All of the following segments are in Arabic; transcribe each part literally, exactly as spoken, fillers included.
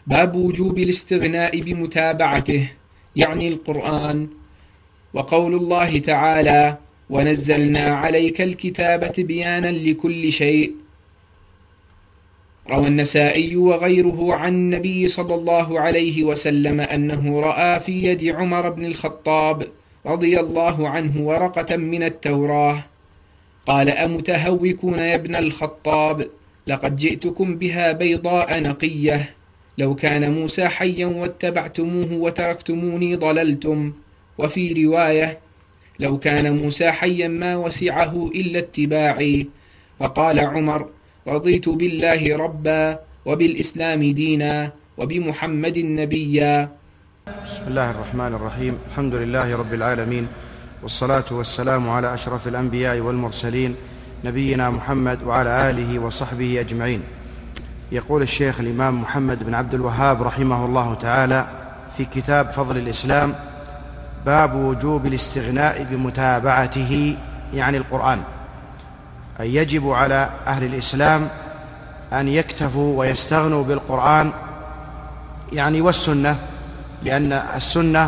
باب وجوب الاستغناء بمتابعته يعني القرآن. وقول الله تعالى: ونزلنا عليك الكتاب تبيانا لكل شيء. روى النسائي وغيره عن النبي صلى الله عليه وسلم أنه رأى في يد عمر بن الخطاب رضي الله عنه ورقة من التوراة، قال: أمتهوكون يا ابن الخطاب؟ لقد جئتكم بها بيضاء نقية، لو كان موسى حيا واتبعتموه وتركتموني ضللتم. وفي رواية: لو كان موسى حيا ما وسعه إلا اتباعي. فقال عمر: رضيت بالله ربا وبالإسلام دينا وبمحمد نبيا. بسم الله الرحمن الرحيم. الحمد لله رب العالمين، والصلاة والسلام على أشرف الأنبياء والمرسلين نبينا محمد وعلى آله وصحبه أجمعين. يقول الشيخ الإمام محمد بن عبد الوهاب رحمه الله تعالى في كتاب فضل الإسلام: باب وجوب الاستغناء بمتابعته يعني القرآن، أي يجب على أهل الإسلام أن يكتفوا ويستغنوا بالقرآن يعني والسنة، لأن السنة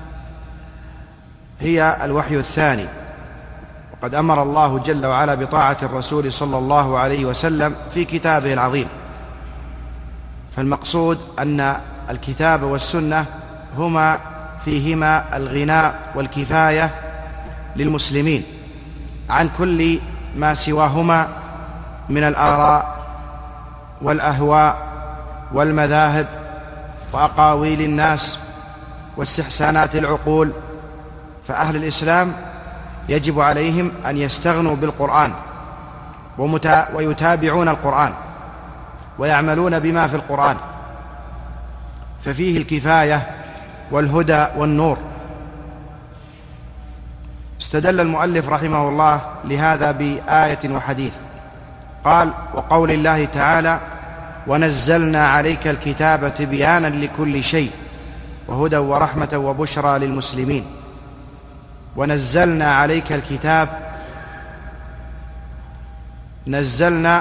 هي الوحي الثاني، وقد أمر الله جل وعلا بطاعة الرسول صلى الله عليه وسلم في كتابه العظيم. فالمقصود أن الكتاب والسنة هما فيهما الغناء والكفاية للمسلمين عن كل ما سواهما من الآراء والأهواء والمذاهب وأقاويل الناس واستحسانات العقول. فأهل الإسلام يجب عليهم أن يستغنوا بالقرآن ويتابعون القرآن ويعملون بما في القرآن، ففيه الكفاية والهدى والنور. استدل المؤلف رحمه الله لهذا بآية وحديث، قال: وقول الله تعالى: ونزلنا عليك الكتاب تبيانا لكل شيء وهدى ورحمة وبشرى للمسلمين. ونزلنا عليك الكتاب، نزلنا،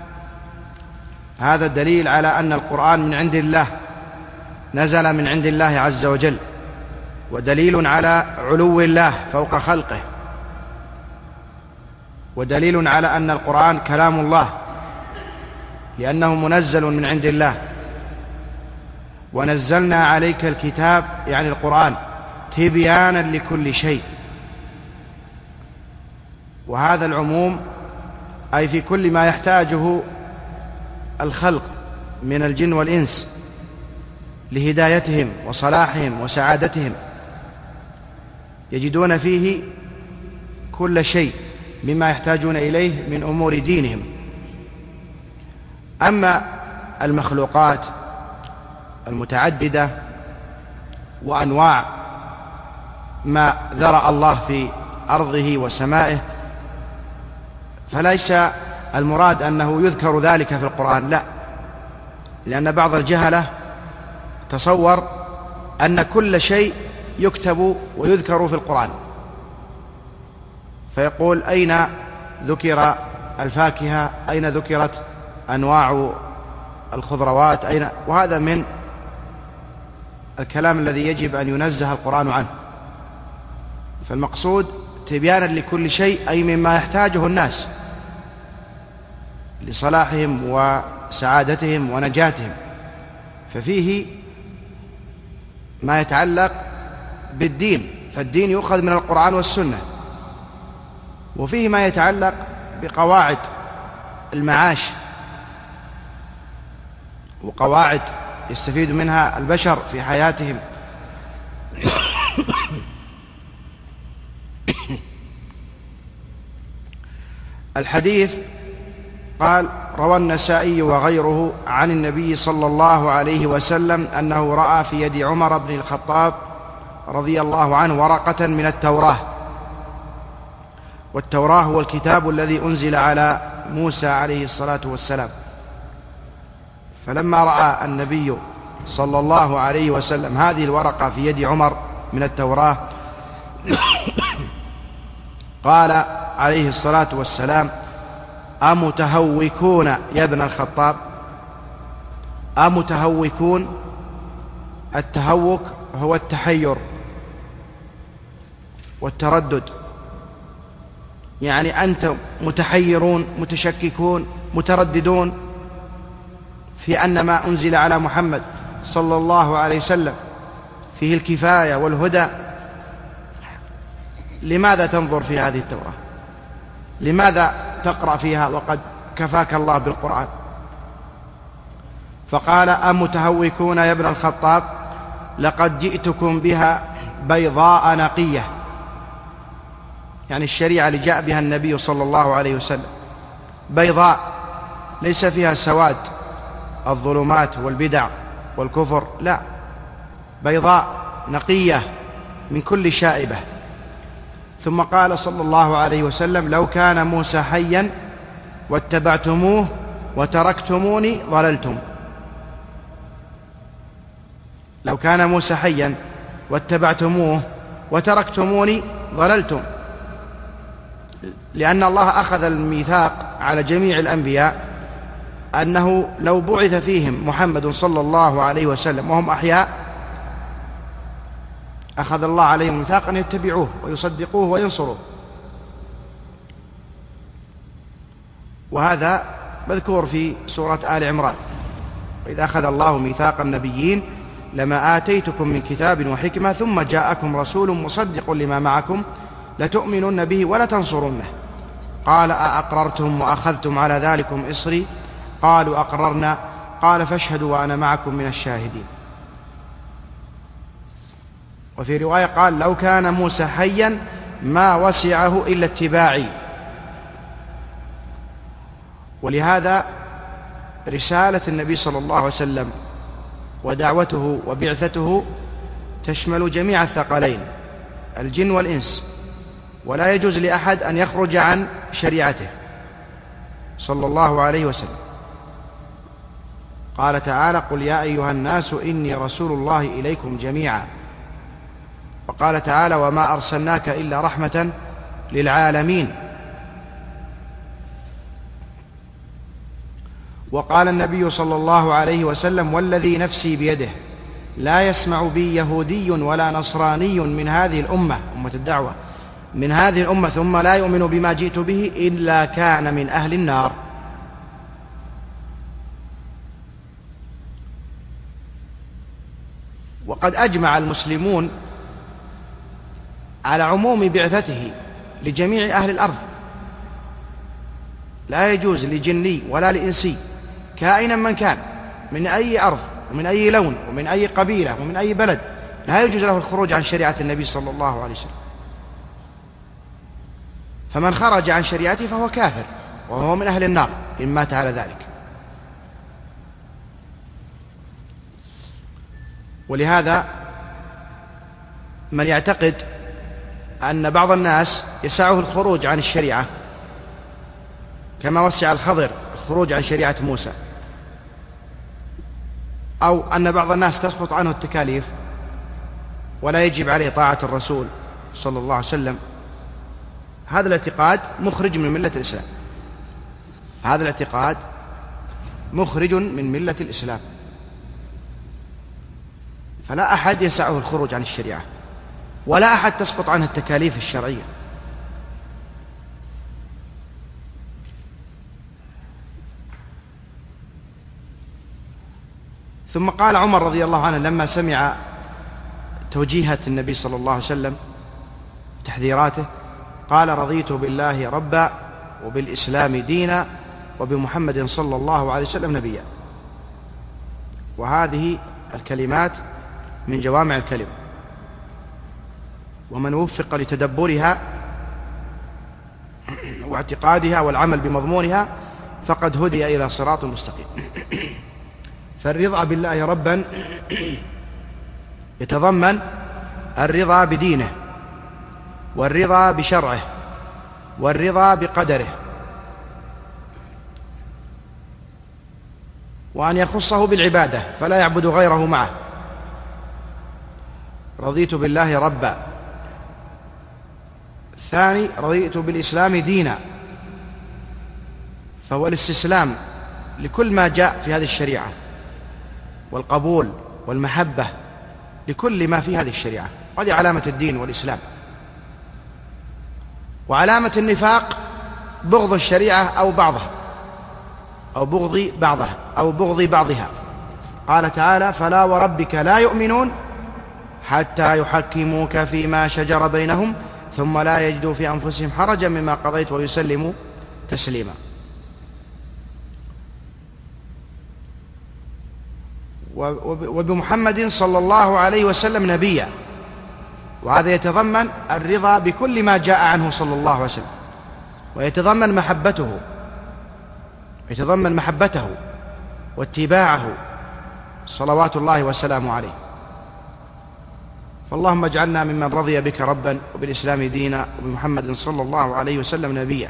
هذا دليل على أن القرآن من عند الله، نزل من عند الله عز وجل، ودليل على علو الله فوق خلقه، ودليل على أن القرآن كلام الله لأنه منزل من عند الله. ونزلنا عليك الكتاب يعني القرآن تبيانا لكل شيء، وهذا العموم أي في كل ما يحتاجه الخلق من الجن والإنس لهدايتهم وصلاحهم وسعادتهم، يجدون فيه كل شيء مما يحتاجون إليه من أمور دينهم. أما المخلوقات المتعددة وأنواع ما ذرأ الله في أرضه وسمائه فليس المراد أنه يذكر ذلك في القرآن، لا، لأن بعض الجهلة تصور أن كل شيء يكتب ويذكر في القرآن، فيقول: أين ذكر الفاكهة؟ أين ذكرت أنواع الخضروات؟ أين؟ وهذا من الكلام الذي يجب أن ينزه القرآن عنه. فالمقصود تبيانا لكل شيء أي مما يحتاجه الناس لصلاحهم وسعادتهم ونجاتهم، ففيه ما يتعلق بالدين، فالدين يؤخذ من القرآن والسنة، وفيه ما يتعلق بقواعد المعاش وقواعد يستفيد منها البشر في حياتهم. الحديث قال: روى النسائي وغيره عن النبي صلى الله عليه وسلم أنه رأى في يد عمر بن الخطاب رضي الله عنه ورقة من التوراة، والتوراة هو الكتاب الذي أنزل على موسى عليه الصلاة والسلام. فلما رأى النبي صلى الله عليه وسلم هذه الورقة في يد عمر من التوراة قال عليه الصلاة والسلام: أمتهوكون يا ابن الخطاب؟ أمتهوكون. التهوك هو التحير والتردد، يعني أنتم متحيرون متشككون مترددون في أن ما أنزل على محمد صلى الله عليه وسلم فيه الكفاية والهدى. لماذا تنظر في هذه التوراة؟ لماذا تقرأ فيها وقد كفاك الله بالقرآن؟ فقال أمتهوكون يا ابن الخطاب لقد جئتكم بها بيضاء نقية، يعني الشريعة اللي جاء بها النبي صلى الله عليه وسلم بيضاء ليس فيها سواد الظلمات والبدع والكفر، لا، بيضاء نقية من كل شائبة. ثم قال صلى الله عليه وسلم لو كان موسى حيا واتبعتموه وتركتموني ضللتم. لو كان موسى حيا واتبعتموه وتركتموني ضللتم، لأن الله أخذ الميثاق على جميع الأنبياء أنه لو بعث فيهم محمد صلى الله عليه وسلم وهم أحياء أخذ الله عليهم ميثاق أن يتبعوه ويصدقوه وينصروه. وهذا مذكور في سورة آل عمران: وإذا أخذ الله ميثاق النبيين لما آتيتكم من كتاب وحكمة ثم جاءكم رسول مصدق لما معكم لتؤمنن به ولتنصرنه. قال أأقررتم وأخذتم على ذلكم إصري؟ قالوا أقررنا. قال فاشهدوا وأنا معكم من الشاهدين. وفي رواية قال لو كان موسى حيا ما وسعه إلا اتباعي. ولهذا رسالة النبي صلى الله عليه وسلم ودعوته وبعثته تشمل جميع الثقلين الجن والإنس، ولا يجوز لأحد أن يخرج عن شريعته صلى الله عليه وسلم. قال تعالى قل يا أيها الناس إني رسول الله إليكم جميعا. وقال تعالى وما أرسلناك إلا رحمة للعالمين. وقال النبي صلى الله عليه وسلم والذي نفسي بيده لا يسمع بي يهودي ولا نصراني من هذه الأمة أمة الدعوة من هذه الأمة ثم لا يؤمن بما جئت به إلا كان من أهل النار. وقد أجمع المسلمون على عموم بعثته لجميع أهل الأرض، لا يجوز لجني ولا لإنسي كائنا من كان من أي أرض ومن أي لون ومن أي قبيلة ومن أي بلد، لا يجوز له الخروج عن شريعة النبي صلى الله عليه وسلم. فمن خرج عن شريعته فهو كافر وهو من أهل النار إن مات على ذلك. ولهذا من يعتقد أن بعض الناس يسعه الخروج عن الشريعة كما وسع الخضر الخروج عن شريعة موسى، أو أن بعض الناس تسقط عنه التكاليف ولا يجب عليه طاعة الرسول صلى الله عليه وسلم، هذا الاعتقاد مخرج من ملة الإسلام. هذا الاعتقاد مخرج من ملة الإسلام. فلا أحد يسعه الخروج عن الشريعة ولا أحد تسقط عنه التكاليف الشرعية. ثم قال عمر رضي الله عنه لما سمع توجيهة النبي صلى الله عليه وسلم تحذيراته قال رضيت بالله ربا وبالإسلام دينا وبمحمد صلى الله عليه وسلم نبيا. وهذه الكلمات من جوامع الكلم، ومن وفق لتدبرها واعتقادها والعمل بمضمونها فقد هدي إلى صراط مستقيم. فالرضا بالله ربا يتضمن الرضا بدينه والرضا بشرعه والرضا بقدره، وأن يخصه بالعبادة فلا يعبد غيره معه. رضيت بالله ربا. الثاني رضيت بالإسلام دينا، فهو الاستسلام لكل ما جاء في هذه الشريعة والقبول والمحبة لكل ما في هذه الشريعة. هذه علامة الدين والإسلام. وعلامة النفاق بغض الشريعة أو بعضها أو بغض بعضها أو بغض بعضها. قال تعالى: فلا وربك لا يؤمنون حتى يحكموك فيما شجر بينهم ثم لا يجدوا في أنفسهم حرجا مما قضيت ويسلموا تسليما. وبمحمد صلى الله عليه وسلم نبيا، وهذا يتضمن الرضا بكل ما جاء عنه صلى الله عليه وسلم، ويتضمن محبته يتضمن محبته واتباعه صلوات الله وسلامه عليه. فاللهم اجعلنا ممن رضي بك ربا وبالإسلام دينا وبمحمد صلى الله عليه وسلم نبيا.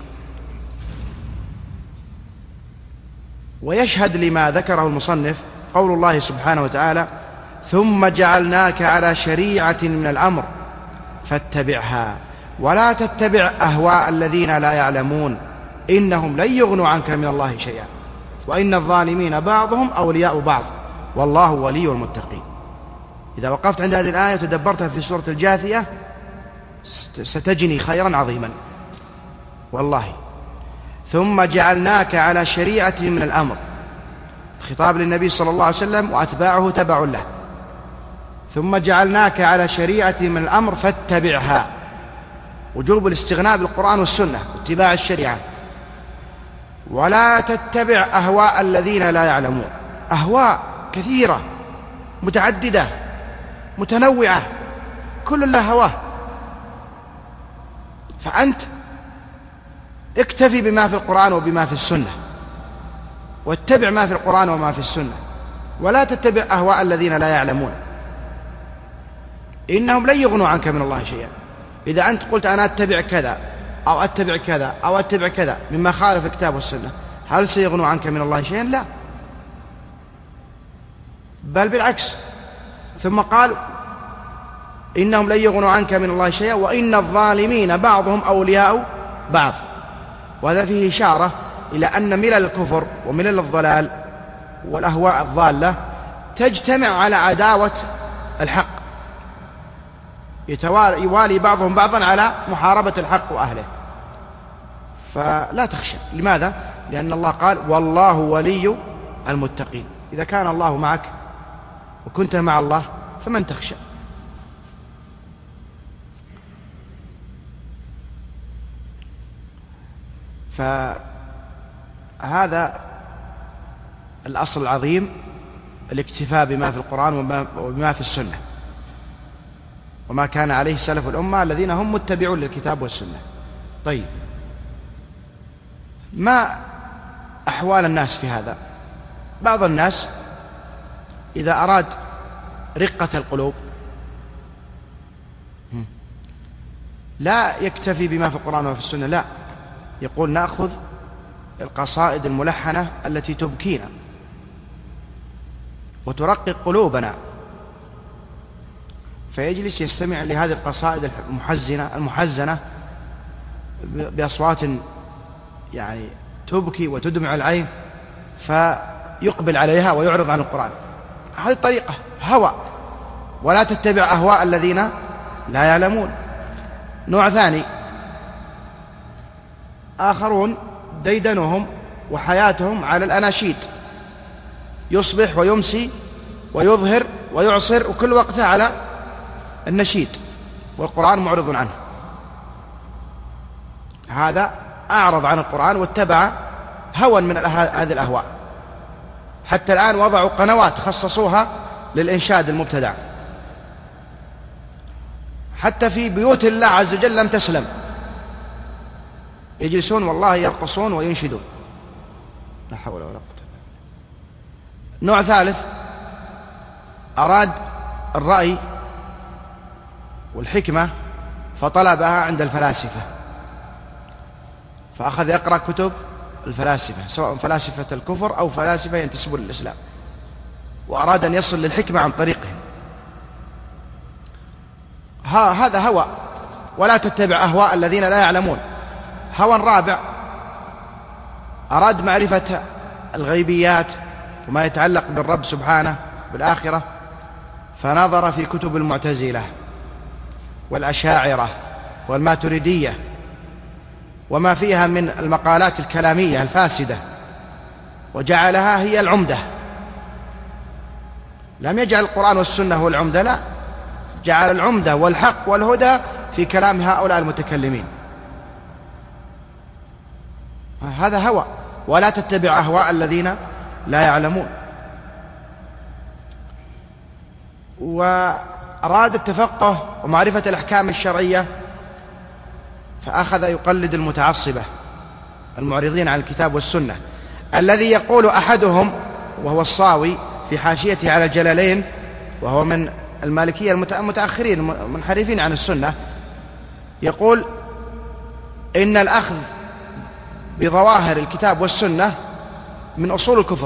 ويشهد لما ذكره المصنف قول الله سبحانه وتعالى: ثم جعلناك على شريعة من الأمر فاتبعها ولا تتبع أهواء الذين لا يعلمون إنهم لن يغنوا عنك من الله شيئا وإن الظالمين بعضهم أولياء بعض والله ولي المتقين. إذا وقفت عند هذه الآية وتدبرتها في سورة الجاثية ستجني خيرا عظيما والله. ثم جعلناك على شريعة من الأمر، خطاب للنبي صلى الله عليه وسلم وأتباعه تبع له. ثم جعلناك على شريعة من الأمر فاتبعها، وجوب الاستغناء بالقرآن والسنة واتباع الشريعة. ولا تتبع أهواء الذين لا يعلمون. أهواء كثيرة متعددة متنوعة كل لها هواه، فأنت اكتفي بما في القرآن وبما في السنة واتبع ما في القرآن وما في السنة، ولا تتبع أهواء الذين لا يعلمون إنهم لن يغنوا عنك من الله شيئا. إذا أنت قلت أنا أتبع كذا أو أتبع كذا أو أتبع كذا مما خالف الكتاب والسنة، هل سيغنوا عنك من الله شيئا؟ لا، بل بالعكس. ثم قال: إنهم لن يغنوا عنك من الله شيئا وإن الظالمين بعضهم أولياء بعض. وهذا فيه إشارة إلى أن ملل الكفر وملل الضلال والأهواء الضالة تجتمع على عداوة الحق، يوالي بعضهم بعضا على محاربة الحق وأهله. فلا تخشى. لماذا؟ لأن الله قال: والله ولي المتقين. إذا كان الله معك وكنت مع الله فمن تخشى؟ فهذا الأصل العظيم، الاكتفاء بما في القرآن وبما في السنة وما كان عليه سلف الأمة الذين هم متبعون للكتاب والسنة. طيب، ما أحوال الناس في هذا؟ بعض الناس إذا أراد رقة القلوب لا يكتفي بما في القرآن وفي السنة، لا، يقول نأخذ القصائد الملحنة التي تبكينا وترقق قلوبنا، فيجلس يستمع لهذه القصائد المحزنة المحزنة بأصوات يعني تبكي وتدمع العين، فيقبل عليها ويعرض عن القرآن. هذه الطريقة هوى. ولا تتبع أهواء الذين لا يعلمون. نوع ثاني، آخرون ديدنهم وحياتهم على الأناشيد، يصبح ويمسي ويظهر ويعصر وكل وقته على النشيد والقرآن معرض عنه. هذا أعرض عن القرآن واتبع هوى من هذه الأهواء. حتى الآن وضعوا قنوات خصصوها للإنشاد المبتدع، حتى في بيوت الله عز وجل لم تسلم، يجلسون والله يرقصون وينشدون، لا حول ولا قوة. نوع ثالث، أراد الرأي والحكمة فطلبها عند الفلاسفة، فأخذ يقرأ كتب الفلاسفة سواء فلاسفة الكفر أو فلاسفة ينتسبون للإسلام، وأراد أن يصل للحكمة عن طريقهم. ها هذا هوى. ولا تتبع أهواء الذين لا يعلمون. هوى رابع، أراد معرفة الغيبيات وما يتعلق بالرب سبحانه بالآخرة فنظر في كتب المعتزلة والأشاعرة والماتريدية وما فيها من المقالات الكلامية الفاسدة وجعلها هي العمدة. لم يجعل القرآن والسنة هو العمدة، لا، جعل العمدة والحق والهدى في كلام هؤلاء المتكلمين. هذا هوى، ولا تتبع أهواء الذين لا يعلمون. وأراد التفقه ومعرفة الأحكام الشرعية فأخذ يقلد المتعصبة المعرضين عن الكتاب والسنة، الذي يقول أحدهم وهو الصاوي في حاشيته على الجلالين، وهو من المالكية المتأخرين المنحرفين عن السنة، يقول إن الأخذ بظواهر الكتاب والسنة من أصول الكفر.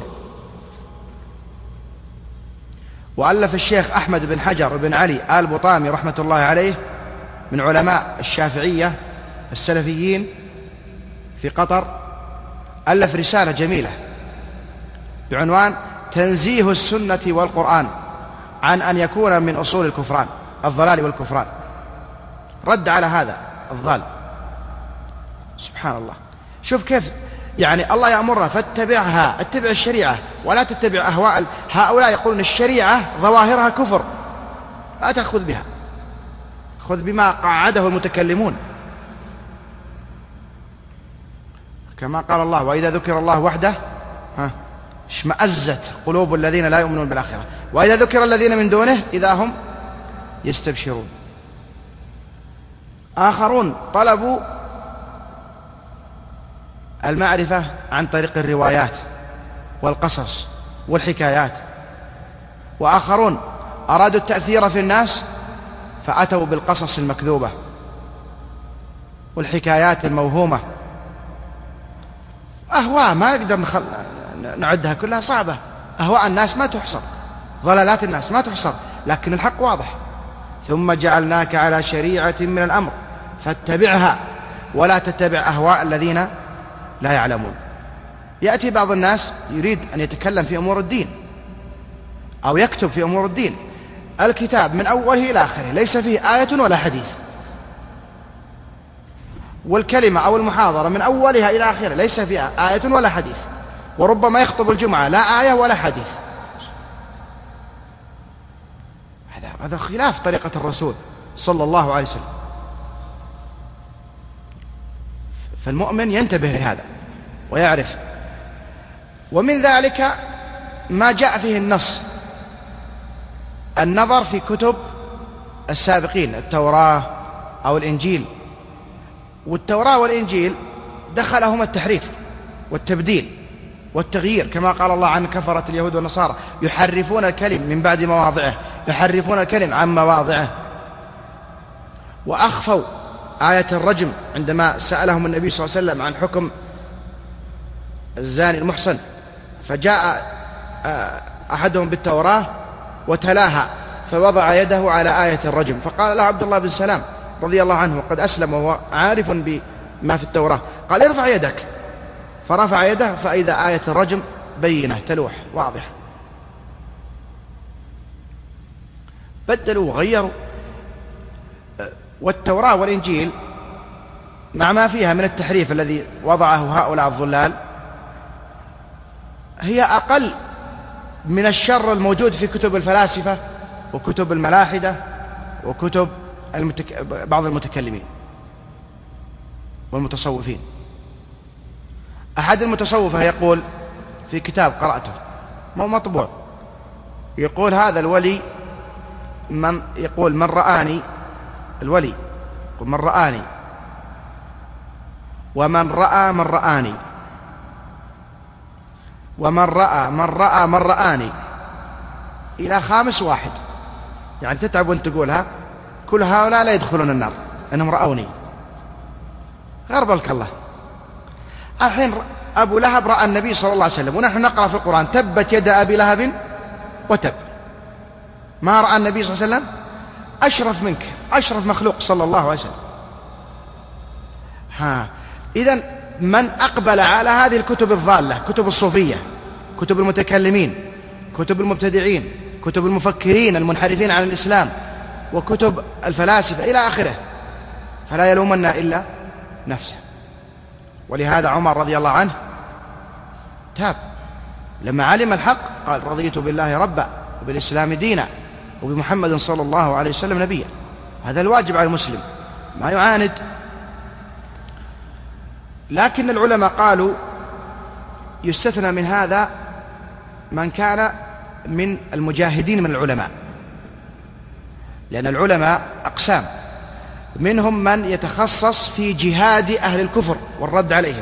وألف الشيخ أحمد بن حجر بن علي آل بطامي رحمة الله عليه من علماء الشافعية السلفيين في قطر، ألف رسالة جميلة بعنوان تنزيه السنة والقرآن عن أن يكون من أصول الكفران الضلال والكفران، رد على هذا الضال. سبحان الله، شوف كيف يعني الله يأمرنا فاتبعها، اتبع الشريعة ولا تتبع أهواء هؤلاء. يقولون الشريعة ظواهرها كفر، لا تأخذ بها، خذ بما قعده المتكلمون، كما قال الله وإذا ذكر الله وحده ها اشمأزت قلوب الذين لا يؤمنون بالآخرة وإذا ذكر الذين من دونه إذا هم يستبشرون. آخرون طلبوا المعرفة عن طريق الروايات والقصص والحكايات، وآخرون أرادوا التأثير في الناس فأتوا بالقصص المكذوبة والحكايات الموهومة. أهواء ما نقدر نخل... نعدها كلها، صعبة. أهواء الناس ما تحصر، ضلالات الناس ما تحصر، لكن الحق واضح. ثم جعلناك على شريعة من الأمر فاتبعها ولا تتبع أهواء الذين لا يعلمون. يأتي بعض الناس يريد أن يتكلم في أمور الدين أو يكتب في أمور الدين، الكتاب من أوله إلى آخره ليس فيه آية ولا حديث، والكلمة أو المحاضرة من أولها إلى آخره ليس فيها آية ولا حديث، وربما يخطب الجمعة لا آية ولا حديث. هذا هذا خلاف طريقة الرسول صلى الله عليه وسلم. فالمؤمن ينتبه لهذا ويعرف. ومن ذلك ما جاء فيه النص، النظر في كتب السابقين، التوراة أو الإنجيل. والتوراة والإنجيل دخلهما التحريف والتبديل والتغيير، كما قال الله عن كفرة اليهود والنصارى يحرفون الكلم من بعد مواضعه، يحرفون الكلم عن مواضعه. وأخفوا آية الرجم عندما سألهم النبي صلى الله عليه وسلم عن حكم الزاني المحصن، فجاء أحدهم بالتوراة وتلاها فوضع يده على آية الرجم، فقال له عبد الله بن سلام رضي الله عنه وقد أسلم وهو عارف بما في التوراة، قال ارفع يدك، فرفع يده فإذا آية الرجم بينة تلوح واضح. بدلوا وغيروا. والتوراة والإنجيل مع ما فيها من التحريف الذي وضعه هؤلاء الضلال هي أقل من الشر الموجود في كتب الفلاسفة وكتب الملاحدة وكتب المتك... بعض المتكلمين والمتصوفين. أحد المتصوفة يقول في كتاب قرأته مو مطبوع، يقول هذا الولي من يقول من رآني، الولي يقول من رآني ومن رأى من رآني ومن رأى من رأى من رآني إلى خامس واحد، يعني تتعب وانت تقولها، كل هؤلاء لا يدخلون النار أنهم رأوني. غربلك الله. الحين أبو لهب رأى النبي صلى الله عليه وسلم، ونحن نقرأ في القرآن تبت يد أبي لهب وتب. ما رأى النبي صلى الله عليه وسلم أشرف منك، أشرف مخلوق صلى الله عليه وسلم. ها إذن من أقبل على هذه الكتب الضالة، كتب الصوفية، كتب المتكلمين، كتب المبتدعين، كتب المفكرين المنحرفين عن الإسلام وكتب الفلاسفة إلى آخره، فلا يلومن إلا نفسه. ولهذا عمر رضي الله عنه تاب لما علم الحق، قال رضيت بالله ربا وبالإسلام دينا وبمحمد صلى الله عليه وسلم نبيا. هذا الواجب على المسلم، ما يعاند. لكن العلماء قالوا يستثنى من هذا من كان من المجاهدين من العلماء، لأن العلماء أقسام، منهم من يتخصص في جهاد أهل الكفر والرد عليهم،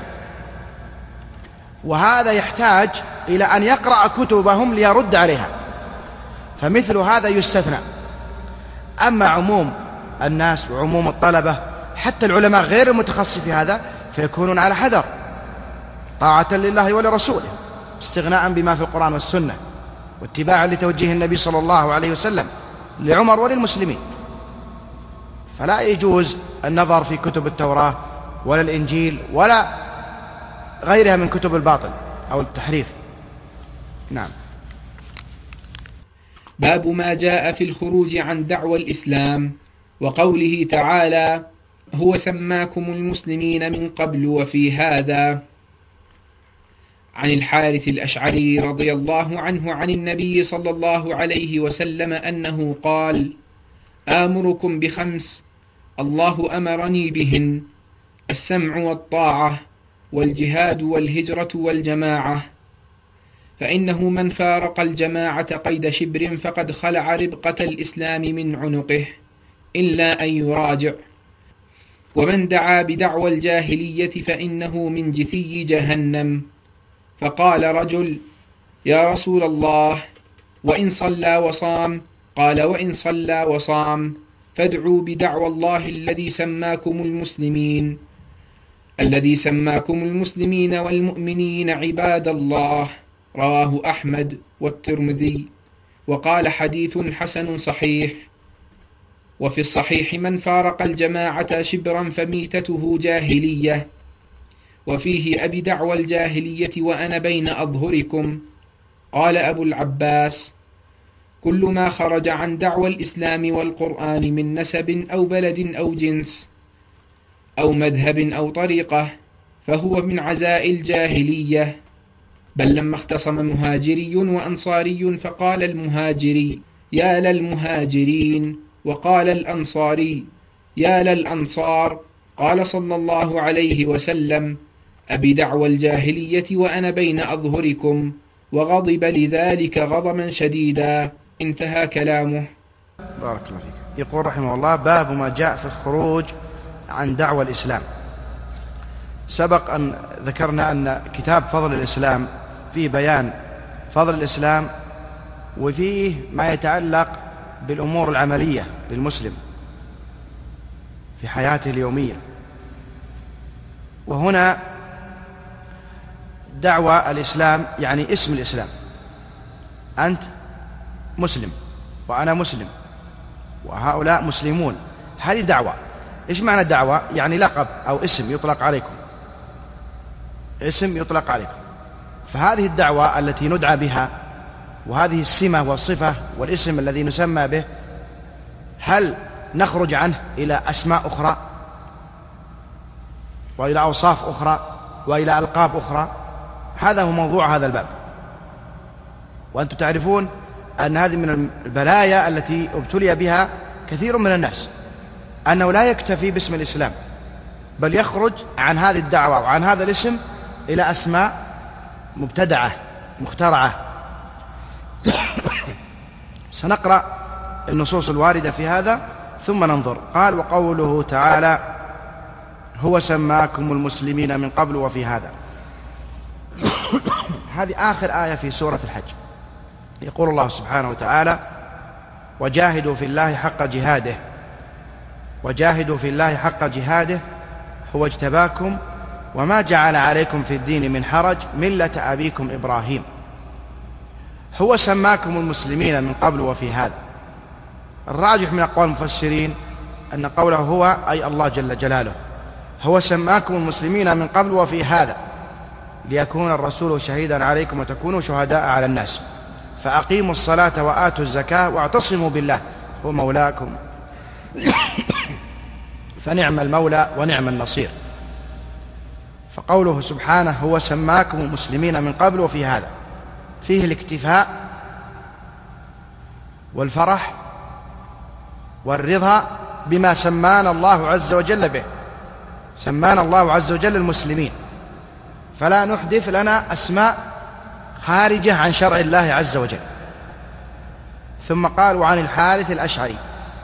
وهذا يحتاج إلى أن يقرأ كتبهم ليرد عليها، فمثل هذا يستثنى. أما عموم الناس وعموم الطلبة حتى العلماء غير المتخصص في هذا فيكونون على حذر طاعة لله ولرسوله، استغناء بما في القرآن والسنة، واتباعا لتوجيه النبي صلى الله عليه وسلم لعمر وللمسلمين. فلا يجوز النظر في كتب التوراة ولا الإنجيل ولا غيرها من كتب الباطل أو التحريف. نعم. باب ما جاء في الخروج عن دعوى الإسلام وقوله تعالى: هو سماكم المسلمين من قبل وفي هذا. عن الحارث الأشعري رضي الله عنه عن النبي صلى الله عليه وسلم أنه قال: آمركم بخمس الله أمرني بهن: السمع والطاعة والجهاد والهجرة والجماعة، فإنه من فارق الجماعة قيد شبر فقد خلع ربقة الإسلام من عنقه إلا أن يراجع، ومن دعا بدعوى الجاهلية فإنه من جثي جهنم. فقال رجل: يا رسول الله، وإن صلى وصام؟ قال: وإن صلى وصام فادعوا بدعوى الله الذي سماكم المسلمين الذي سماكم المسلمين والمؤمنين عباد الله. رواه أحمد والترمذي، وقال حديث حسن صحيح. وفي الصحيح: من فارق الجماعة شبرا فميتته جاهلية. وفيه: أبي دعوى الجاهلية وأنا بين أظهركم. قال أبو العباس: كل ما خرج عن دعوى الإسلام والقرآن من نسب أو بلد أو جنس أو مذهب أو طريقة فهو من عزاء الجاهلية. بل لما اختصم مهاجري وأنصاري فقال المهاجري: يا للمهاجرين، وقال الأنصاري: يا للأنصار، قال صلى الله عليه وسلم: أبي دعوى الجاهلية وأنا بين أظهركم، وغضب لذلك غضبا شديدا. انتهى كلامه. بارك الله فيك. يقول رحمه الله: باب ما جاء في الخروج عن دعوى الإسلام. سبق أن ذكرنا أن كتاب فضل الإسلام فيه بيان فضل الإسلام، وفيه ما يتعلق بالأمور العملية للمسلم في حياته اليومية. وهنا دعوى الإسلام يعني اسم الإسلام، أنت مسلم وأنا مسلم وهؤلاء مسلمون، هذه دعوة. إيش معنى الدعوة؟ يعني لقب أو اسم يطلق عليكم، اسم يطلق عليكم. فهذه الدعوة التي ندعى بها، وهذه السمة والصفة والاسم الذي نسمى به، هل نخرج عنه إلى أسماء أخرى وإلى أوصاف أخرى وإلى ألقاب أخرى؟ هذا هو موضوع هذا الباب. وأنتم تعرفون أن هذه من البلايا التي ابتلي بها كثير من الناس، أنه لا يكتفي باسم الإسلام، بل يخرج عن هذه الدعوة وعن هذا الاسم إلى أسماء مبتدعة مخترعة. سنقرأ النصوص الواردة في هذا ثم ننظر. قال: وقوله تعالى: هو سماكم المسلمين من قبل وفي هذا. هذه آخر آية في سورة الحج. يقول الله سبحانه وتعالى: وجاهدوا في الله حق جهاده وجاهدوا في الله حق جهاده هو اجتباكم وما جعل عليكم في الدين من حرج ملة أبيكم إبراهيم. هو سماكم المسلمين من قبل وفي هذا. الراجح من أقوال المفسرين أن قوله هو أي الله جل جلاله. هو سماكم المسلمين من قبل وفي هذا ليكون الرسول شهيدا عليكم وتكونوا شهداء على الناس. فأقيموا الصلاة وآتوا الزكاة واعتصموا بالله هو مولاكم فنعم المولى ونعم النصير. فقوله سبحانه هو سماكم المسلمين من قبل وفي هذا فيه الاكتفاء والفرح والرضا بما سمانا الله عز وجل به. سمانا الله عز وجل المسلمين، فلا نحدث لنا أسماء خارجة عن شرع الله عز وجل. ثم قال وعن الحارث الأشعري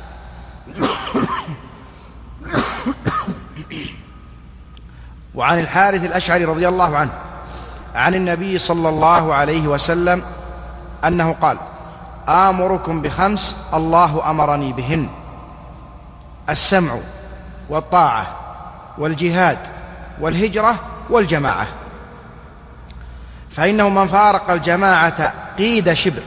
وعن الحارث الأشعري رضي الله عنه عن النبي صلى الله عليه وسلم أنه قال آمركم بخمس الله أمرني بهن: السمع والطاعة والجهاد والهجرة والجماعة. فإنه من فارق الجماعة قيد شبر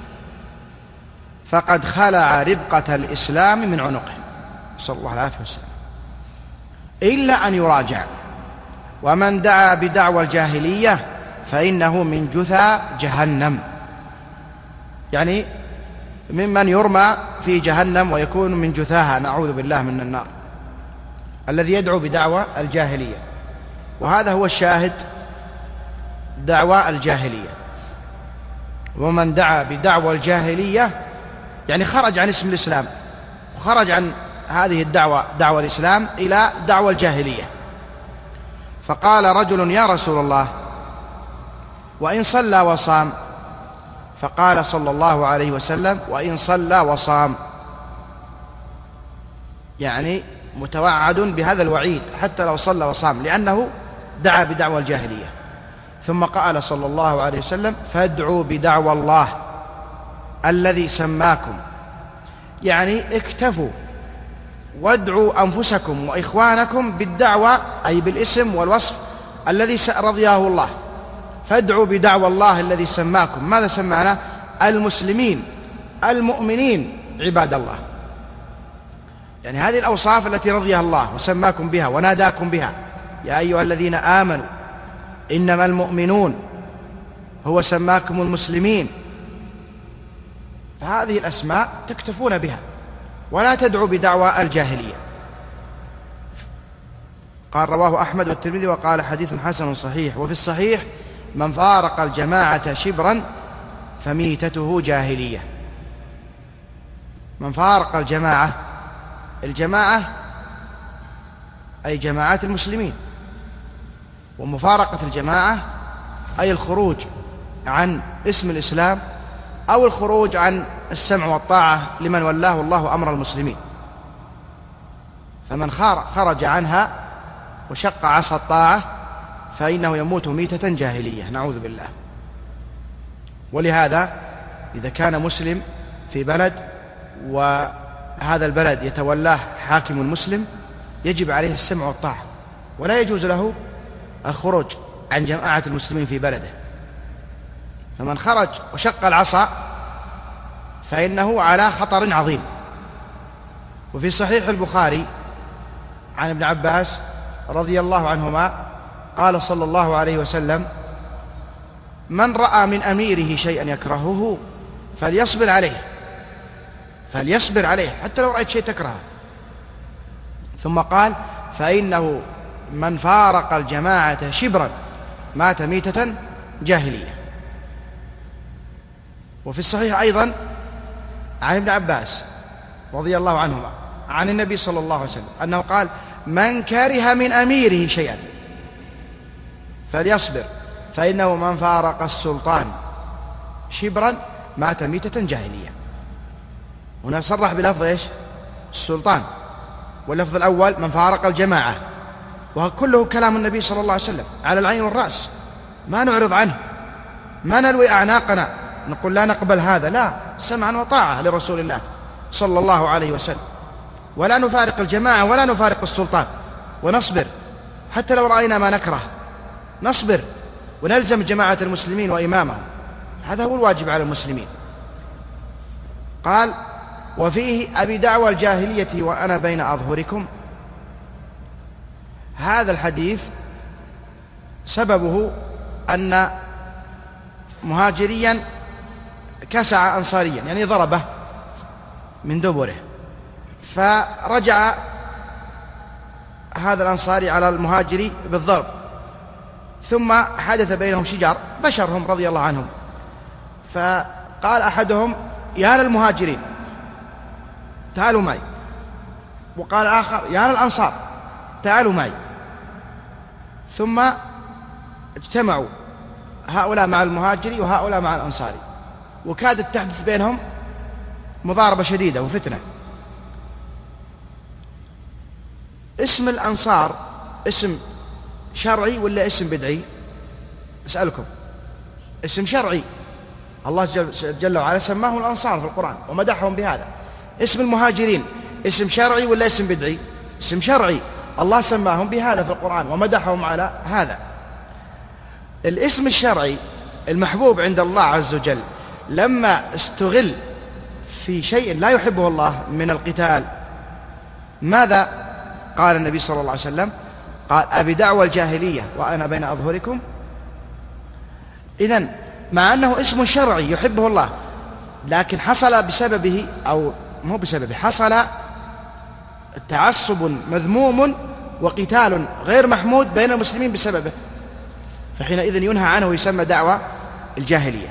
فقد خلع ربقة الإسلام من عنقه، صلى الله عليه وسلم، إلا أن يراجع. ومن دعا بدعوى الجاهلية فإنه من جثى جهنم، يعني ممن يرمى في جهنم ويكون من جثاها، نعوذ بالله من النار، الذي يدعو بدعوى الجاهلية. وهذا هو الشاهد، دعوى الجاهلية. ومن دعا بدعوى الجاهلية يعني خرج عن اسم الإسلام، وخرج عن هذه الدعوة دعوى الإسلام إلى دعوى الجاهلية. فقال رجل يا رسول الله وإن صلى وصام؟ فقال صلى الله عليه وسلم وإن صلى وصام، يعني متوعد بهذا الوعيد حتى لو صلى وصام، لأنه دعا بدعوى الجاهلية. ثم قال صلى الله عليه وسلم فادعوا بدعوى الله الذي سماكم، يعني اكتفوا وادعوا أنفسكم وإخوانكم بالدعوة، أي بالاسم والوصف الذي رضيه الله. فادعوا بدعوى الله الذي سماكم. ماذا سمعنا؟ المسلمين المؤمنين عباد الله، يعني هذه الأوصاف التي رضيها الله وسماكم بها وناداكم بها: يا أيها الذين آمنوا إنما المؤمنون، هو سماكم المسلمين. فهذه الأسماء تكتفون بها ولا تدعوا بدعوى الجاهلية. قال رواه أحمد والترمذي وقال حديث حسن صحيح. وفي الصحيح من فارق الجماعة شبرا فميتته جاهلية. من فارق الجماعة، الجماعة أي جماعات المسلمين، ومفارقة الجماعة أي الخروج عن اسم الإسلام أو الخروج عن السمع والطاعة لمن ولاه الله أمر المسلمين. فمن خرج عنها وشق عصا الطاعة فإنه يموت ميتة جاهلية، نعوذ بالله. ولهذا إذا كان مسلم في بلد وهذا البلد يتولاه حاكم مسلم يجب عليه السمع والطاعة، ولا يجوز له الخروج عن جماعة المسلمين في بلده. فمن خرج وشق العصا فإنه على خطر عظيم. وفي صحيح البخاري عن ابن عباس رضي الله عنهما قال صلى الله عليه وسلم: من رأى من أميره شيئا يكرهه فليصبر عليه، فليصبر عليه حتى لو رأيت شيء تكرهه. ثم قال: فإنه من فارق الجماعة شبرا مات ميتة جاهلية. وفي الصحيح أيضا عن ابن عباس رضي الله عنهما عن النبي صلى الله عليه وسلم أنه قال: من كره من أميره شيئا فليصبر فإنه من فارق السلطان شبرا مات ميتة جاهلية. هنا صرح بلفظ إيش؟ السلطان. واللفظ الأول من فارق الجماعة، وكله كلام النبي صلى الله عليه وسلم على العين والرأس، ما نعرض عنه، ما نلوي أعناقنا نقول لا نقبل هذا، لا، سمعا وطاعة لرسول الله صلى الله عليه وسلم. ولا نفارق الجماعة ولا نفارق السلطان، ونصبر حتى لو رأينا ما نكره، نصبر ونلزم جماعة المسلمين وإمامهم. هذا هو الواجب على المسلمين. قال: وفيه أبي دعوى الجاهلية وأنا بين أظهركم. هذا الحديث سببه أن مهاجريا كسع أنصاريا يعني ضربه من دبره، فرجع هذا الأنصاري على المهاجري بالضرب، ثم حدث بينهم شجار بشرهم رضي الله عنهم، فقال أحدهم يا للمهاجرين تعالوا معي، وقال آخر يا للأنصار تعالوا معي، ثم اجتمعوا هؤلاء مع المهاجري وهؤلاء مع الأنصاري، وكادت تحدث بينهم مضاربة شديدة وفتنة. اسم الأنصار اسم شرعي ولا اسم بدعي؟ أسألكم. اسم شرعي، الله جل وعلا سماهم الأنصار في القرآن ومدحهم بهذا. اسم المهاجرين اسم شرعي ولا اسم بدعي؟ اسم شرعي، الله سماهم بهذا في القرآن ومدحهم على هذا. الاسم الشرعي المحبوب عند الله عز وجل لما استغل في شيء لا يحبه الله من القتال، ماذا قال النبي صلى الله عليه وسلم؟ قال أبي دعوى الجاهلية وأنا بين أظهركم. إذن مع أنه اسم شرعي يحبه الله، لكن حصل بسببه أو مو بسببه، حصل تعصب مذموم وقتال غير محمود بين المسلمين بسببه، فحينئذ ينهى عنه ويسمى دعوى الجاهلية.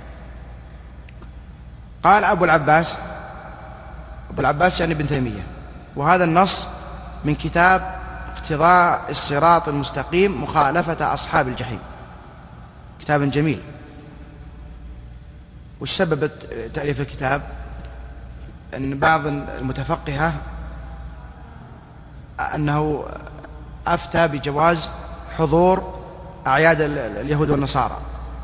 قال أبو العباس، أبو العباس يعني ابن تيمية، وهذا النص من كتاب اقتضاء الصراط المستقيم مخالفة أصحاب الجحيم، كتاب جميل. وش سبب تأليف الكتاب؟ أن بعض المتفقهة أنه أفتى بجواز حضور أعياد اليهود والنصارى،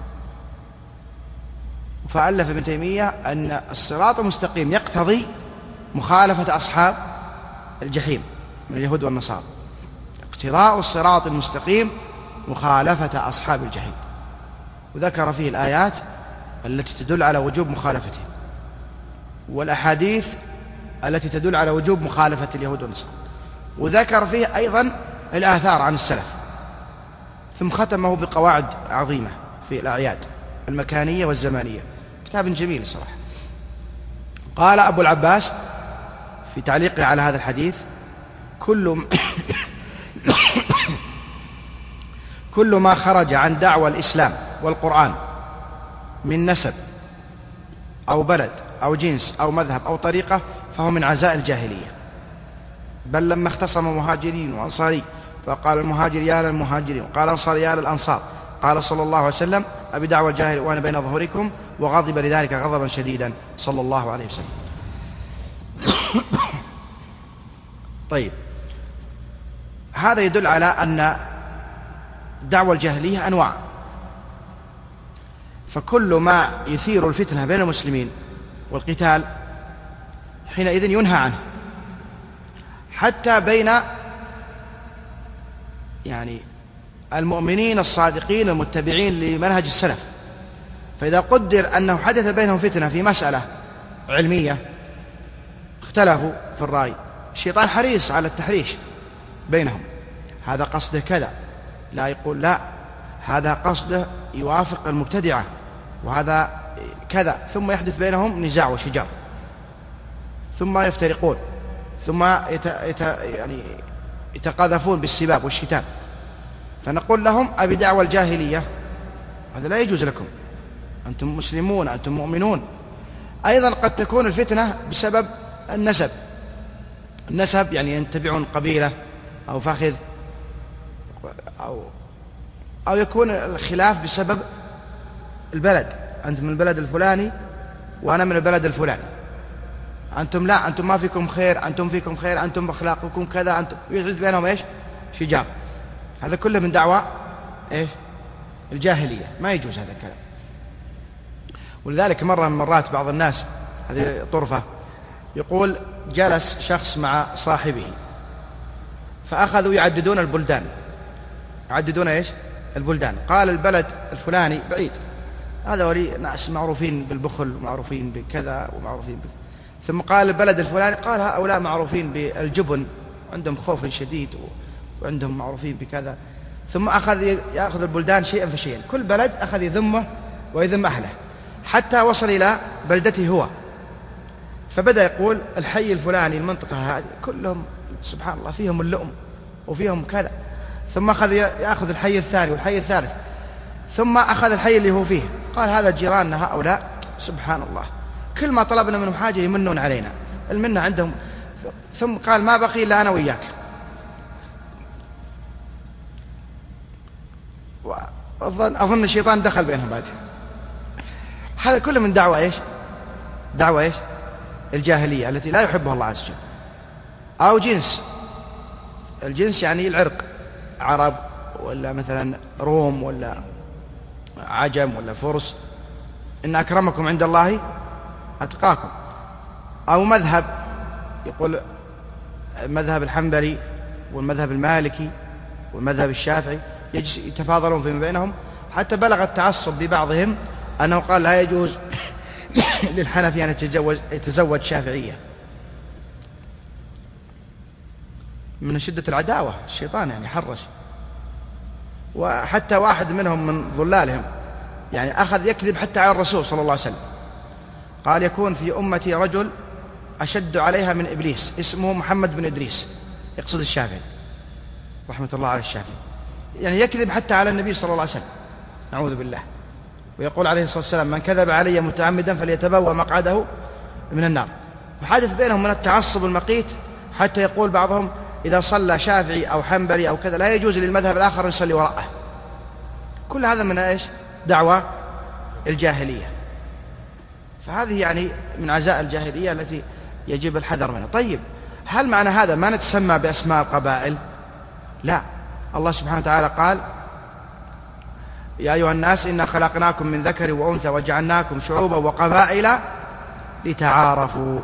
فألف ابن تيمية أن الصراط المستقيم يقتضي مخالفة أصحاب الجحيم من اليهود والنصارى، اقتضاء الصراط المستقيم مخالفة أصحاب الجحيم، وذكر فيه الآيات التي تدل على وجوب مخالفته والأحاديث التي تدل على وجوب مخالفة اليهود والنصارى، وذكر فيه أيضا الآثار عن السلف، ثم ختمه بقواعد عظيمة في الأعياد المكانية والزمانية، كتاب جميل صراحة. قال أبو العباس في تعليقه على هذا الحديث: كل كل ما خرج عن دعوى الإسلام والقرآن من نسب أو بلد أو جنس أو مذهب أو طريقة فهو من عزاء الجاهلية. بل لما اختصم مهاجرين وأنصاري فقال المهاجر يا للمهاجرين وقال الأنصار يا للأنصار، قال صلى الله عليه وسلم: أبي دعوى الجاهل وأنا بين ظهوركم، وغضب لذلك غضبا شديدا صلى الله عليه وسلم. طيب، هذا يدل على أن دعوى الجاهلية أنواع، فكل ما يثير الفتنة بين المسلمين والقتال حينئذ ينهى عنه، حتى بين يعني المؤمنين الصادقين المتبعين لمنهج السلف. فإذا قدر أنه حدث بينهم فتنة في مسألة علمية اختلفوا في الرأي، الشيطان حريص على التحريش بينهم، هذا قصده كذا، لا يقول لا هذا قصده يوافق المبتدعة وهذا كذا، ثم يحدث بينهم نزاع وشجار، ثم يفترقون، ثم يت... يت... يعني يتقاذفون بالسباب والشتام. فنقول لهم: أبي دعوى الجاهلية، هذا لا يجوز لكم، أنتم مسلمون، أنتم مؤمنون. أيضا قد تكون الفتنة بسبب النسب، النسب يعني ينتبعون قبيلة أو فخذ، أو أو يكون الخلاف بسبب البلد، أنتم من البلد الفلاني وأنا من البلد الفلاني، أنتم لا، أنتم ما فيكم خير، أنتم فيكم خير، أنتم أخلاقكم كذا، أنتم يحدث بينهم إيش؟ شجار. هذا كله من دعوة إيش؟ الجاهلية، ما يجوز هذا الكلام. ولذلك مرة من مرات بعض الناس، هذه طرفة، يقول جلس شخص مع صاحبه فأخذوا يعددون البلدان، يعددون إيش؟ البلدان. قال البلد الفلاني بعيد، هذا ولي ناس معروفين بالبخل ومعروفين بكذا ومعروفين بكذا. ثم قال البلد الفلاني، قال هؤلاء معروفين بالجبن، عندهم خوف شديد وعندهم معروفين بكذا. ثم أخذ يأخذ البلدان شيئا فشيئا، كل بلد أخذ يذمه ويذم أهله. حتى وصل إلى بلدته هو، فبدأ يقول الحي الفلاني المنطقة هذه كلهم سبحان الله فيهم اللؤم وفيهم كذا، ثم أخذ يأخذ الحي الثاني والحي الثالث، ثم أخذ الحي اللي هو فيه، قال هذا جيراننا هؤلاء سبحان الله كل ما طلبنا منهم حاجة يمنون علينا، المنة عندهم. ثم قال ما بقي إلا أنا وإياك. وأظن أظن الشيطان دخل بينهم بعد. هذا كله من دعوة إيش؟ دعوة إيش؟ الجاهلية التي لا يحبها الله عز وجل. أو جنس، الجنس يعني العرق، عرب ولا مثلا روم ولا عجم ولا فرس، إن أكرمكم عند الله أتقاكم. أو مذهب، يقول مذهب الحنبلي والمذهب المالكي والمذهب الشافعي يتفاضلون فيما بينهم، حتى بلغ التعصب ببعضهم أنه قال لا يجوز للحنفي أن يتزوج, يتزوج شافعية من شدة العداوة، الشيطان يعني حرش. وحتى واحد منهم من ظلالهم يعني أخذ يكذب حتى على الرسول صلى الله عليه وسلم، قال يكون في أمتي رجل أشد عليها من إبليس اسمه محمد بن إدريس، يقصد الشافعي رحمة الله على الشافعي، يعني يكذب حتى على النبي صلى الله عليه وسلم، نعوذ بالله. ويقول عليه الصلاة والسلام من كذب علي متعمدا فليتبوأ مقعده من النار. وحدث بينهم من التعصب المقيت حتى يقول بعضهم إذا صلى شافعي أو حنبلي أو كذا لا يجوز للمذهب الآخر أن يصلي وراءه. كل هذا من إيش؟ دعوة الجاهلية. فهذه يعني من عزاء الجاهلية التي يجب الحذر منها. طيب هل معنى هذا ما نتسمى بأسماء القبائل؟ لا، الله سبحانه وتعالى قال يا أيها الناس إنا خلقناكم من ذكر وأنثى وجعلناكم شعوبا وقبائل لتعارفوا.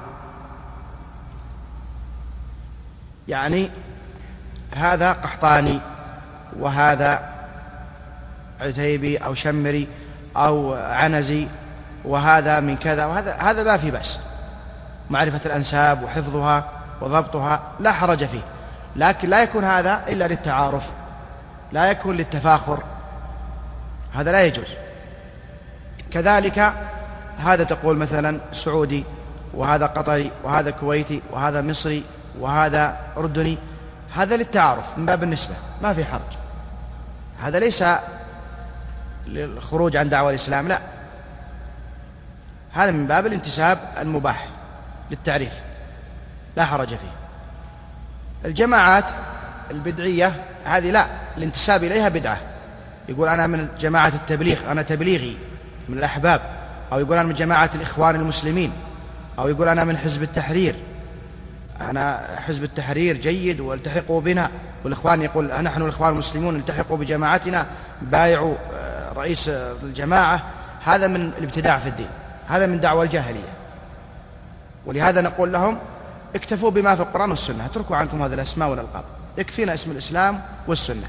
يعني هذا قحطاني وهذا عتيبي أو شمري أو عنزي وهذا من كذا وهذا، هذا ما في بأس، معرفة الأنساب وحفظها وضبطها لا حرج فيه، لكن لا يكون هذا إلا للتعارف، لا يكون للتفاخر، هذا لا يجوز. كذلك هذا تقول مثلا سعودي وهذا قطري وهذا كويتي وهذا مصري وهذا أردني، هذا للتعارف من باب النسبة، ما في حرج، هذا ليس للخروج عن دعوة الإسلام، لا، هذا من باب الانتساب المباح للتعريف لا حرج فيه. الجماعات البدعية هذه لا، الانتساب إليها بدعة، يقول أنا من جماعة التبليغ، أنا تبليغي من الأحباب، أو يقول أنا من جماعة الإخوان المسلمين، أو يقول أنا من حزب التحرير، أنا حزب التحرير جيد والتحقوا بنا، والإخوان يقول نحن الإخوان المسلمون التحقوا بجماعتنا بايعوا رئيس الجماعة. هذا من الابتداع في الدين، هذا من دعوة الجاهلية. ولهذا نقول لهم اكتفوا بما في القرآن والسنة، اتركوا عنكم هذه الأسماء والألقاب، يكفينا اسم الإسلام والسنة.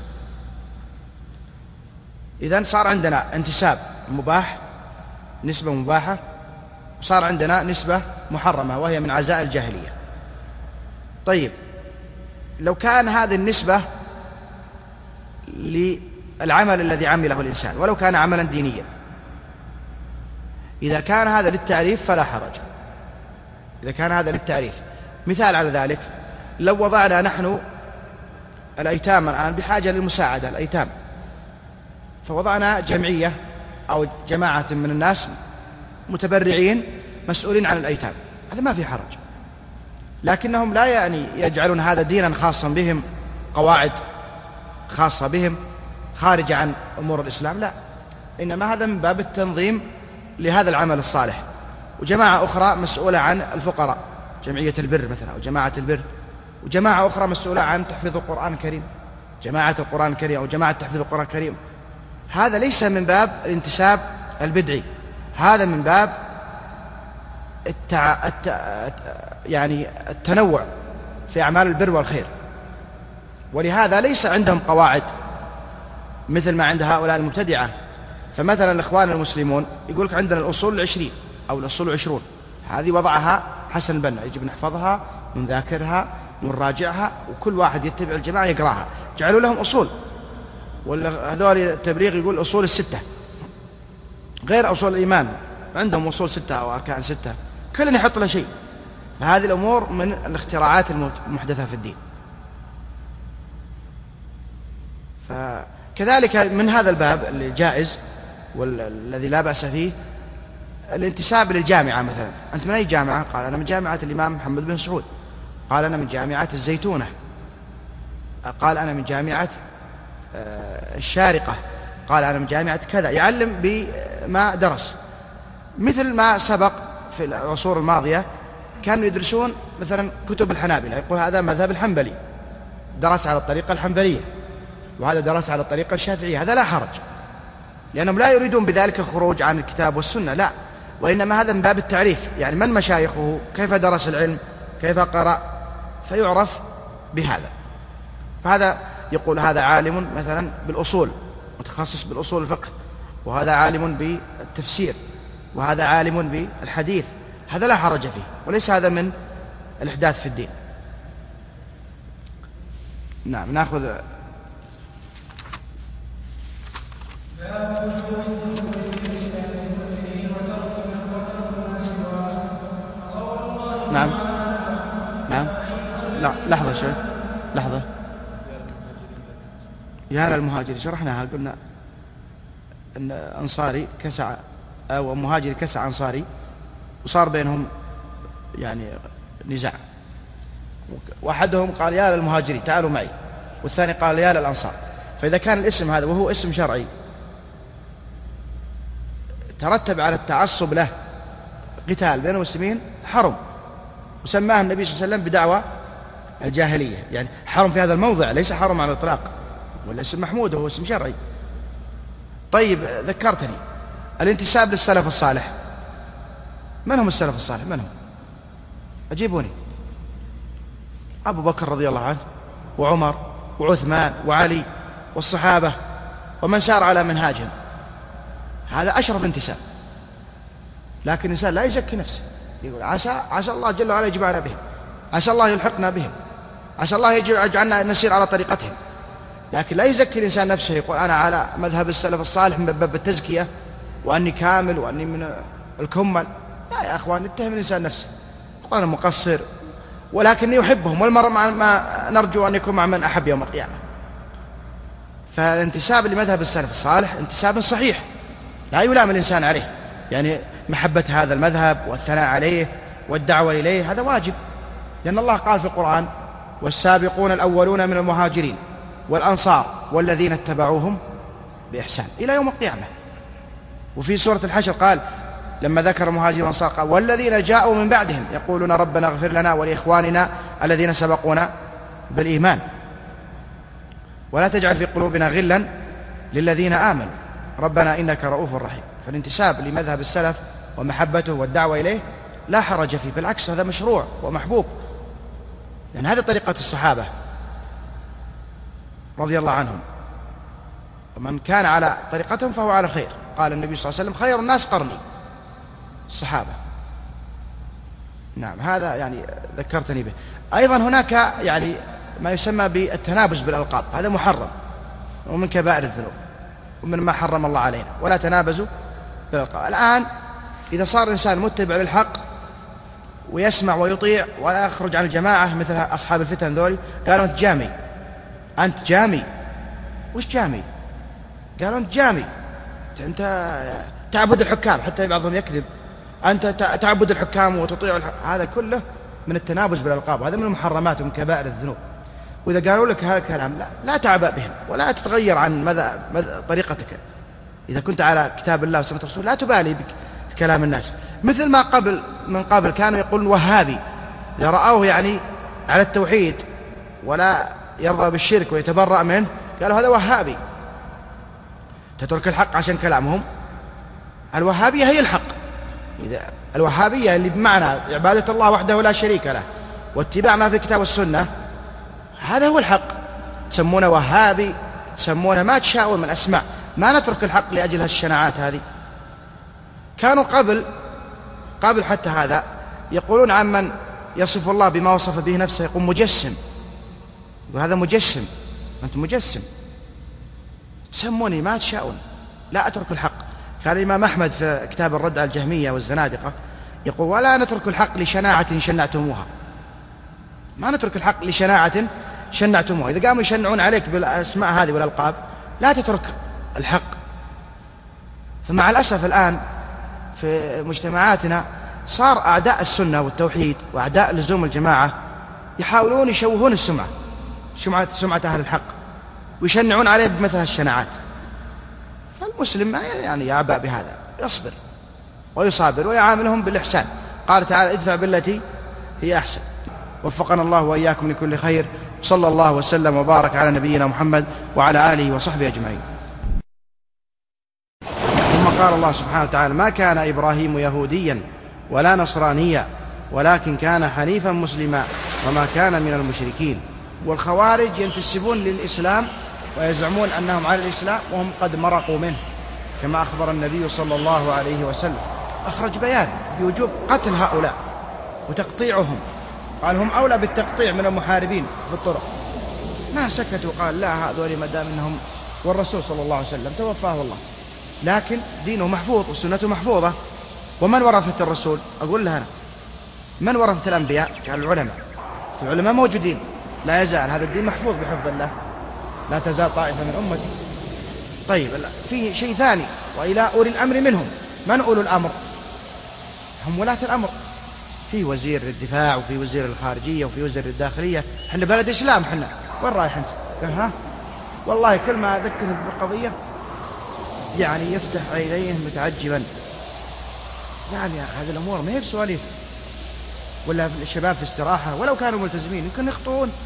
إذن صار عندنا انتساب مباح، نسبة مباحة، صار عندنا نسبة محرمة وهي من عزاء الجاهلية. طيب لو كان هذه النسبة للعمل الذي عمله الإنسان ولو كان عملا دينيا، إذا كان هذا للتعريف فلا حرج، إذا كان هذا للتعريف. مثال على ذلك لو وضعنا نحن الأيتام الآن بحاجة للمساعدة، الأيتام، فوضعنا جمعية أو جماعة من الناس متبرعين مسؤولين عن الأيتام، هذا ما في حرج، لكنهم لا يعني يجعلون هذا دينا خاصا بهم، قواعد خاصة بهم خارجة عن أمور الإسلام، لا، إنما هذا من باب التنظيم لهذا العمل الصالح. وجماعة أخرى مسؤولة عن الفقراء، جمعية البر مثلا أو جماعة البر، وجماعة أخرى مسؤولة عن تحفيظ القرآن الكريم، جماعة القرآن الكريم أو جماعة تحفيظ القرآن الكريم. هذا ليس من باب الانتساب البدعي، هذا من باب التع... الت... يعني التنوع في أعمال البر والخير. ولهذا ليس عندهم قواعد مثل ما عند هؤلاء المبتدعة. فمثلا الإخوان المسلمون يقول لك عندنا الأصول العشرين أو الأصول العشرون، هذه وضعها حسن البنا، يجب نحفظها ونذاكرها ونراجعها، وكل واحد يتبع الجماعة يقراها، جعلوا لهم أصول. وهذول التبليغ يقول أصول الستة غير أصول الإيمان عندهم أصول ستة أو أركان ستة، كل يحط له شيء. فهذه الأمور من الاختراعات المحدثة في الدين. فكذلك من هذا الباب اللي جائز والذي لا بأس فيه الانتساب للجامعة. مثلا أنت من أي جامعة؟ قال أنا من جامعة الإمام محمد بن سعود. قال أنا من جامعة الزيتونة. قال أنا من جامعة الشارقة. قال أنا من جامعة كذا، يعلم بما درس. مثل ما سبق في العصور الماضية كانوا يدرسون مثلا كتب الحنابلة، يقول هذا مذهب الحنبلي، درس على الطريقة الحنبلية، وهذا درس على الطريقة الشافعية. هذا لا حرج، لأنهم لا يريدون بذلك الخروج عن الكتاب والسنة، لا، وإنما هذا من باب التعريف، يعني من مشايخه، كيف درس العلم، كيف قرأ، فيعرف بهذا. فهذا يقول هذا عالم مثلا بالأصول، متخصص بالأصول الفقه، وهذا عالم بالتفسير، وهذا عالم بالحديث. هذا لا حرج فيه، وليس هذا من الإحداث في الدين. نعم، نأخذ نعم نعم لا لحظة شيء لحظة يا المهاجر شرحناها، قلنا أن أنصاري كسع أو مهاجر كسع أنصاري، وصار بينهم يعني نزاع، وأحدهم قال يا للمهاجرين تعالوا معي، والثاني قال يا للأنصار. فإذا كان الاسم هذا وهو اسم شرعي ترتب على التعصب له قتال بين المسلمين، حرم، وسماه النبي صلى الله عليه وسلم بدعوى الجاهلية، يعني حرم في هذا الموضع، ليس حرم على الإطلاق، والاسم محمود وهو اسم شرعي. طيب ذكرتني الانتساب للسلف الصالح. من هم السلف الصالح؟ من هم؟ أجيبوني. أبو بكر رضي الله عنه، وعمر، وعثمان، وعلي، والصحابة، ومن سار على منهاجهم. هذا أشرف انتساب. لكن الإنسان لا يزكي نفسه، يقول عسى عسى الله جل وعلا يجمعنا بهم، عسى الله يلحقنا بهم، عسى الله يجعلنا نسير على طريقتهم. لكن لا يزكي الإنسان نفسه، يقول أنا على مذهب السلف الصالح من باب التزكية، وأني كامل، وأني من الكمل. لا يا أخوان، اتهم الإنسان نفسه، يقول أنا مقصر، ولكني أحبهم، والمرء ما نرجو أن يكون مع من أحب يوم القيامة. فالانتساب لمذهب السلف الصالح انتساب صحيح لا يلام الإنسان عليه، يعني محبة هذا المذهب والثناء عليه والدعوة إليه، هذا واجب، لأن الله قال في القرآن والسابقون الأولون من المهاجرين والأنصار والذين اتبعوهم بإحسان إلى يوم القيامة. وفي سورة الحشر قال لما ذكر المهاجرين والأنصار قال والذين جاءوا من بعدهم يقولون ربنا اغفر لنا ولإخواننا الذين سبقونا بالإيمان ولا تجعل في قلوبنا غلا للذين آمنوا ربنا إنك رؤوف رحيم. فالانتساب لمذهب السلف ومحبته والدعوة إليه لا حرج فيه، بالعكس هذا مشروع ومحبوب، لأن هذه طريقة الصحابة رضي الله عنهم، ومن كان على طريقتهم فهو على خير. قال النبي صلى الله عليه وسلم خير الناس قرني، الصحابة. نعم، هذا يعني ذكرتني به. أيضا هناك يعني ما يسمى بالتنابز بالألقاب، هذا محرم ومن كبائر الذنوب ومن ما حرم الله علينا، ولا تنابزوا بالألقاب. الآن إذا صار الإنسان متبع للحق ويسمع ويطيع ولا يخرج عن الجماعة مثل أصحاب الفتن ذولي، قالوا أنت جامي، أنت جامي. وش جامي؟ قالوا أنت جامي، أنت تعبد الحكام، حتى بعضهم يكذب، أنت تعبد الحكام وتطيع الحكام. هذا كله من التنابز بالألقاب، هذا من المحرمات ومن كبائر الذنوب. وإذا قالوا لك هذا الكلام لا, لا تعبأ بهم ولا تتغير عن مدى طريقتك. إذا كنت على كتاب الله وسنة الرسول لا تبالي بكلام الناس. مثل ما قبل من قبل كانوا يقولون وهابي، إذا رأوه يعني على التوحيد ولا يرضى بالشرك ويتبرأ منه قالوا هذا وهابي. تترك الحق عشان كلامهم. الوهابية هي الحق. إذا الوهابية اللي بمعنى عبادة الله وحده لا شريك له واتباع ما في الكتاب والسنة، هذا هو الحق. تسمونه وهابي، تسمونه ما تشاءون من أسماء، ما نترك الحق لأجل هالشناعات هذه. كانوا قبل قبل حتى هذا يقولون عن من يصف الله بما وصف به نفسه، يقول مجسم، يقول هذا مجسم، أنت مجسم، تسموني ما تشاءون، لا أترك الحق. كان الإمام أحمد في كتاب الرد على الجهمية والزنادقة يقول: ولا نترك الحق لشناعة شنعتموها. ما نترك الحق لشناعة شنعتموها. إذا قاموا يشنعون عليك بالأسماء هذه والألقاب لا تترك الحق. فمع الأسف الآن في مجتمعاتنا صار أعداء السنة والتوحيد وأعداء لزوم الجماعة يحاولون يشوهون السمعة سمعة, سمعة أهل الحق ويشنعون عليه بمثل الشناعات. فالمسلم ما يعني يعبأ بهذا، يصبر ويصابر ويعاملهم بالإحسان. قال تعالى: ادفع بالتي هي أحسن. وفقنا الله وإياكم لكل خير. صلى الله وسلم وبارك على نبينا محمد وعلى آله وصحبه أجمعين. ثم قال الله سبحانه وتعالى: ما كان إبراهيم يهوديا ولا نصرانيا ولكن كان حنيفا مسلما وما كان من المشركين. والخوارج ينتسبون للإسلام ويزعمون أنهم على الإسلام وهم قد مرقوا منه، كما أخبر النبي صلى الله عليه وسلم، أخرج بيان بوجوب قتل هؤلاء وتقطيعهم، قال هم أولى بالتقطيع من المحاربين في الطرق. ما سكتوا، قال لا، هذول ما دام انهم، والرسول صلى الله عليه وسلم توفاه الله، لكن دينه محفوظ وسنته محفوظة. ومن ورثت الرسول؟ أقول لها أنا، من ورثت الأنبياء؟ قال العلماء. العلماء موجودين، لا يزال هذا الدين محفوظ بحفظ الله، لا تزال طائفة من أمتي. طيب فيه شيء ثاني: وإلى أولي الأمر منهم. من أولو الأمر؟ هم ولاة الأمر. في وزير الدفاع وفي وزير الخارجية وفي وزير الداخلية. حنا بلد إسلام، حنا وين رايح أنت؟ قال ها والله كل ما أذكره بالقضية يعني يفتح عينيه متعجبا. يعني يا أخي هذه الأمور ما هي بسواليف. ولا الشباب في استراحة ولو كانوا ملتزمين يمكن يخطئون،